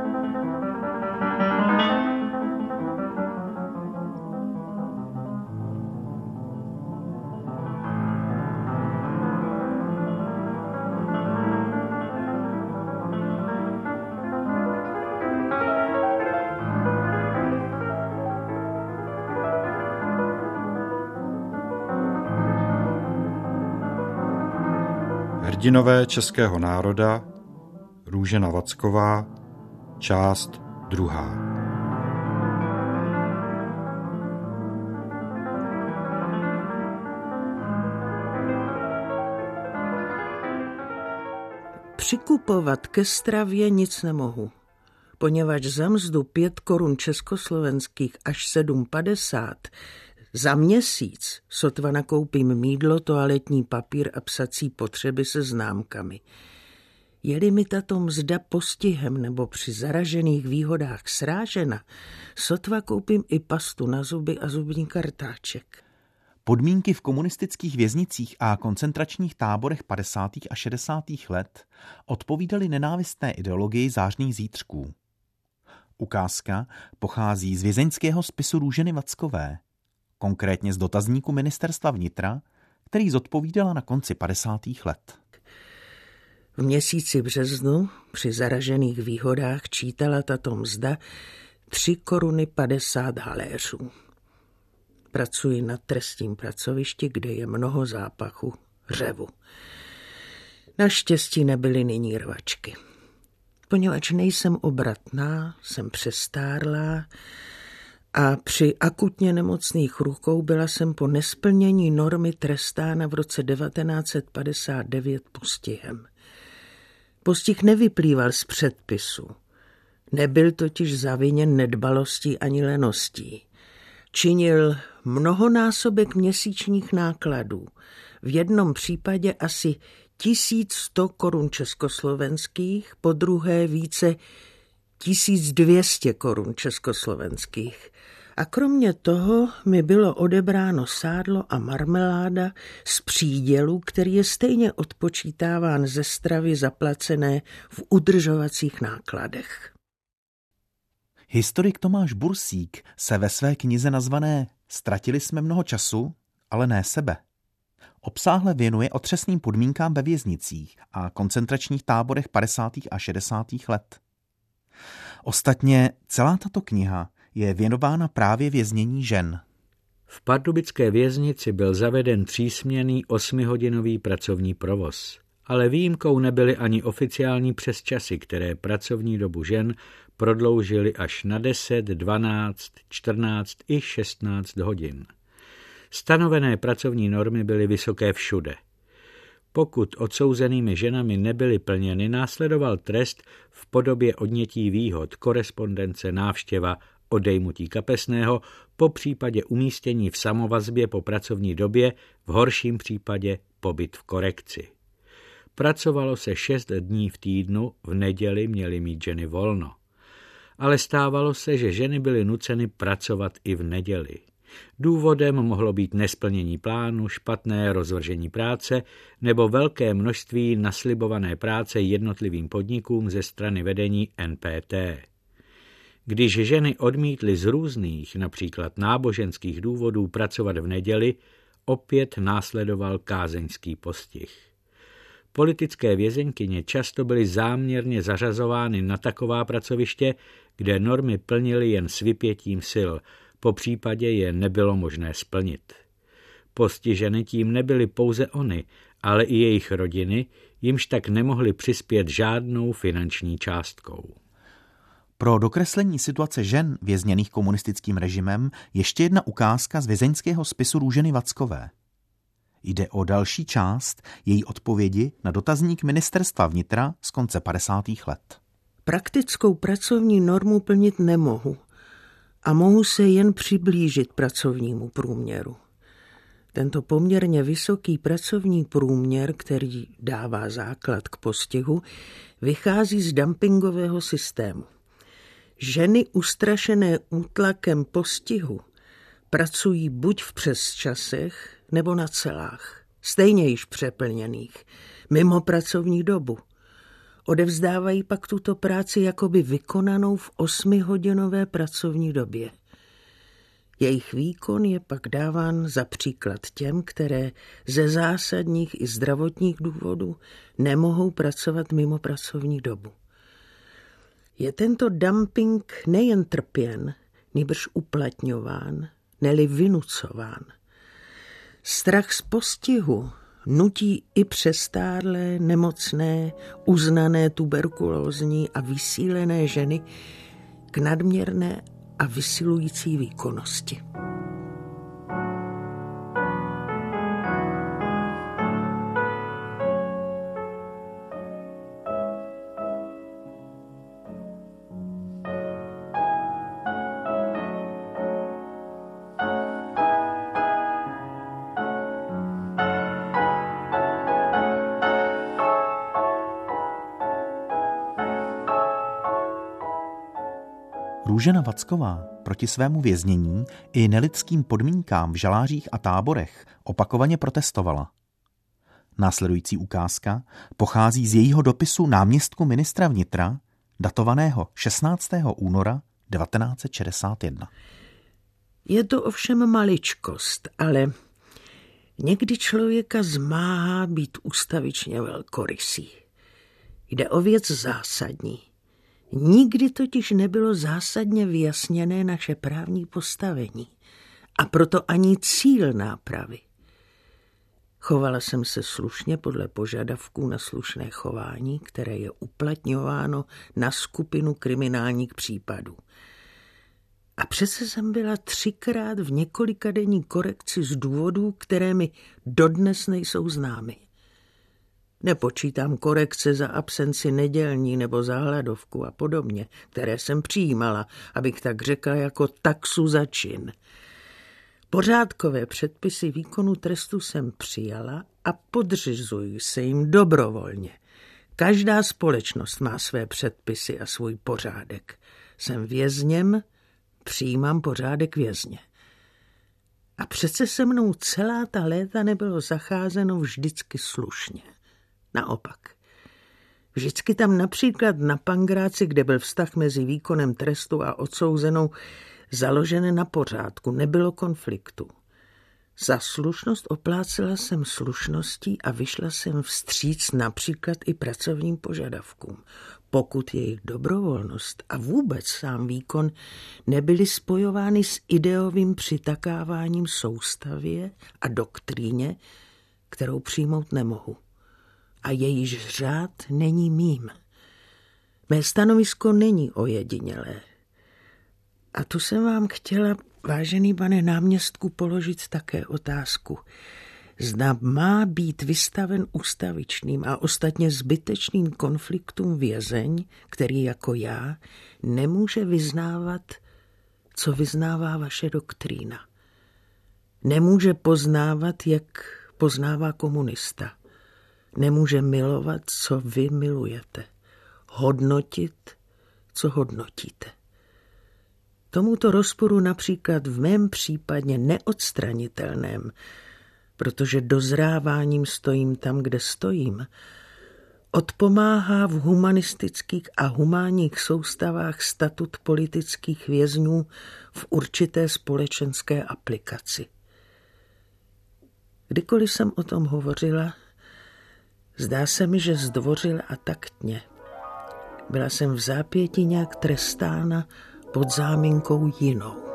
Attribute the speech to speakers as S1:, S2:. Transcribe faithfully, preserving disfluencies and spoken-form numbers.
S1: Hrdinové českého národa, Růžena Vacková, část druhá.
S2: Přikupovat ke stravě nic nemohu, poněvadž za mzdu pět korun československých až sedm padesát za měsíc sotva nakoupím mýdlo, toaletní papír a psací potřeby se známkami. Je-li mi tato mzda postihem nebo při zaražených výhodách srážena, sotva koupím i pastu na zuby a zubní kartáček.
S3: Podmínky v komunistických věznicích a koncentračních táborech padesátých a šedesátých let odpovídaly nenávistné ideologii zářných zítřků. Ukázka pochází z vězeňského spisu Růženy Vackové, konkrétně z dotazníku ministerstva vnitra, který zodpovídala na konci padesátých let.
S2: V měsíci březnu při zaražených výhodách čítala tato mzda tři koruny padesát haléřů. Pracuji na trestním pracovišti, kde je mnoho zápachu, řevu. Naštěstí nebyly nyní rvačky. Poněvadž nejsem obratná, jsem přestárlá a při akutně nemocných rukou byla jsem po nesplnění normy trestána v roce devatenáct set padesát devět postihem. Postih nevyplýval z předpisu. Nebyl totiž zaviněn nedbalostí ani leností. Činil mnohonásobek měsíčních nákladů. V jednom případě asi tisíc sto korun československých, po druhé více tisíc dvě stě korun československých. A kromě toho mi bylo odebráno sádlo a marmeláda z přídělu, který je stejně odpočítáván ze stravy zaplacené v udržovacích nákladech.
S3: Historik Tomáš Bursík se ve své knize nazvané Ztratili jsme mnoho času, ale ne sebe obsáhle věnuje otřesným podmínkám ve věznicích a koncentračních táborech padesátých a šedesátých let. Ostatně celá tato kniha je věnována právě věznění žen.
S4: V pardubické věznici byl zaveden třísměnný osmihodinový pracovní provoz, ale výjimkou nebyly ani oficiální přesčasy, které pracovní dobu žen prodloužily až na deset, dvanáct, čtrnáct i šestnáct hodin. Stanovené pracovní normy byly vysoké všude. Pokud odsouzenými ženami nebyly plněny, následoval trest v podobě odnětí výhod, korespondence, návštěva, odejmutí kapesného, po případě umístění v samovazbě po pracovní době, v horším případě pobyt v korekci. Pracovalo se šest dní v týdnu, v neděli měly mít ženy volno. Ale stávalo se, že ženy byly nuceny pracovat i v neděli. Důvodem mohlo být nesplnění plánu, špatné rozvržení práce nebo velké množství naslibované práce jednotlivým podnikům ze strany vedení N P T. Když ženy odmítly z různých, například náboženských důvodů pracovat v neděli, opět následoval kázeňský postih. Politické vězeňkyně často byly záměrně zařazovány na taková pracoviště, kde normy plnily jen s vypětím sil, po případě je nebylo možné splnit. Postiženy tím nebyly pouze ony, ale i jejich rodiny, jimž tak nemohly přispět žádnou finanční částkou.
S3: Pro dokreslení situace žen vězněných komunistickým režimem ještě jedna ukázka z vězeňského spisu Růženy Vackové. Jde o další část její odpovědi na dotazník ministerstva vnitra z konce padesátých let.
S2: Praktickou pracovní normu plnit nemohu a mohu se jen přiblížit pracovnímu průměru. Tento poměrně vysoký pracovní průměr, který dává základ k postihu, vychází z dumpingového systému. Ženy ustrašené útlakem postihu pracují buď v přesčasech nebo na celách, stejně již přeplněných, mimo pracovní dobu. Odevzdávají pak tuto práci jakoby vykonanou v osmihodinové pracovní době. Jejich výkon je pak dáván za příklad těm, které ze zásadních i zdravotních důvodů nemohou pracovat mimo pracovní dobu. Je tento dumping nejen trpěn, nýbrž uplatňován, neli vynucován. Strach z postihu nutí i přestárlé, nemocné, uznané tuberkulózní a vysílené ženy k nadměrné a vysilující výkonnosti.
S3: Růžena Vacková proti svému věznění i nelidským podmínkám v žalářích a táborech opakovaně protestovala. Následující ukázka pochází z jejího dopisu náměstku ministra vnitra, datovaného šestnáctého února devatenáct set šedesát jedna.
S2: Je to ovšem maličkost, ale někdy člověka zmáhá být ustavičně velkorysý. Jde o věc zásadní. Nikdy totiž nebylo zásadně vyjasněné naše právní postavení a proto ani cíl nápravy. Chovala jsem se slušně podle požadavků na slušné chování, které je uplatňováno na skupinu kriminálních případů. A přece jsem byla třikrát v několikadenní korekci z důvodů, které mi dodnes nejsou známy. Nepočítám korekce za absenci nedělní nebo za hladovku a podobně, které jsem přijímala, abych tak řekla, jako taxu za čin. Pořádkové předpisy výkonu trestu jsem přijala a podřizuji se jim dobrovolně. Každá společnost má své předpisy a svůj pořádek. Jsem vězněm, přijímám pořádek vězně. A přece se mnou celá ta léta nebylo zacházeno vždycky slušně. Naopak. Vždycky tam například na Pangráci, kde byl vztah mezi výkonem trestu a odsouzenou založený na pořádku, nebylo konfliktu. Za slušnost oplácela jsem slušností a vyšla jsem vstříc například i pracovním požadavkům, pokud jejich dobrovolnost a vůbec sám výkon nebyly spojovány s ideovým přitakáváním soustavě a doktríně, kterou přijmout nemohu. A jejíž řád není mým. Mé stanovisko není ojedinělé. A tu jsem vám chtěla, vážený pane náměstku, položit také otázku. Zda má být vystaven ustavičným a ostatně zbytečným konfliktům vězeň, který jako já nemůže vyznávat, co vyznává vaše doktrína. Nemůže poznávat, jak poznává komunista. Nemůže milovat, co vy milujete. Hodnotit, co hodnotíte. Tomuto rozporu například v mém případě neodstranitelném, protože dozráváním stojím tam, kde stojím, odpomáhá v humanistických a humánních soustavách statut politických vězňů v určité společenské aplikaci. Kdykoliv jsem o tom hovořila, zdá se mi, že zdvořile a taktně. Byla jsem v zápěti nějak trestána pod záminkou jinou.